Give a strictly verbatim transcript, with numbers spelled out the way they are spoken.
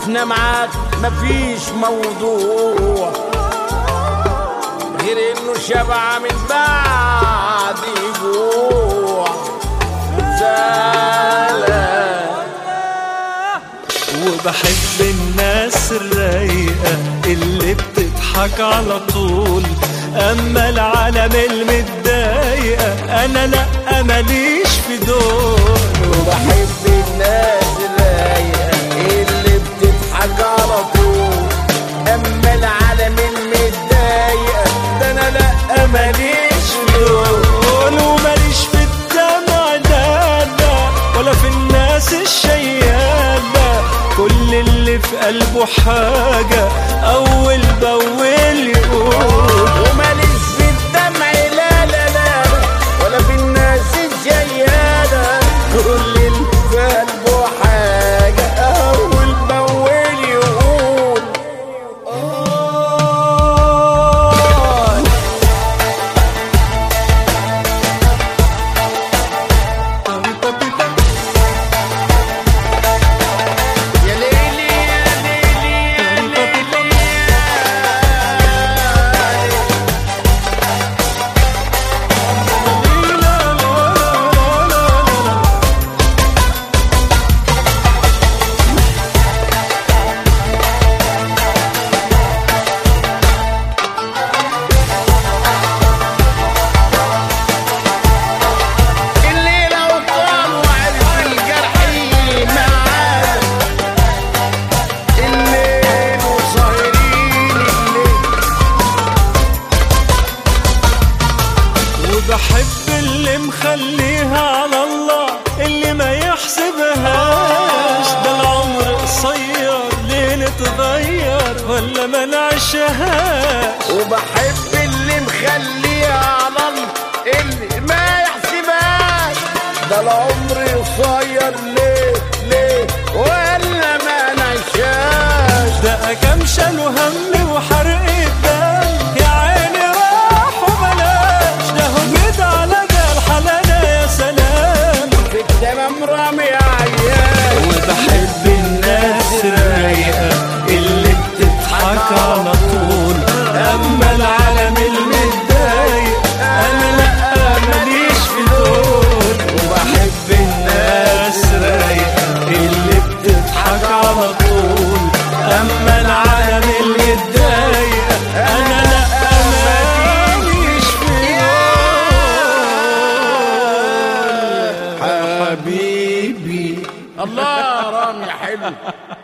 وقفنا معاك مفيش موضوع غير انه شبع من بعد جوع زعلان. وبحب الناس الرايقة اللي بتضحك على طول، اما العالم المتضايقة انا لا ماليش في دول. وبحب الناس الرايقة اللي بتضحك على طول، اما العالم المتضايقة ده انا لا ماليش في دول. وماليش في الدمع لا لا، ولا في الناس الشيالة، كل اللي في قلبه حاجة أول بأول يقول. وماليش في الدمع لا لا لا، ولا في الناس الجيالة، كل اللي في قلبه حاجة أول بأول يقول. يا ليلي يا ليلي يا ليلي الليلة وطال وعرف الجرحين معانا، الليل وسهرين الليل. وبحب اللي مخليها على الله، اللي ما يحسبهاش، ده العمر قصير ليه نتغير ولا ما نعيشهاش. وبحب اللي مخليها على الله، اللي ما يحسبهاش، ده العمر قصير ليه ليه ولا ما نعيشهاش. ده كام شالوا هم وحرق الدم، يا عيني راح وبلاش، ده هجيت على ده الحلالة يا سلام. في التمام رامي عيال. وبحب الناس الرايقة اللي بتضحك على طول، أما العالم المتضايق أنا لأ ماليش في دول. وبحب الناس الرايقة اللي بتضحك على طول، أما العالم المتضايق أنا لأ ماليش في دول. حبيبي الله رامي حلو.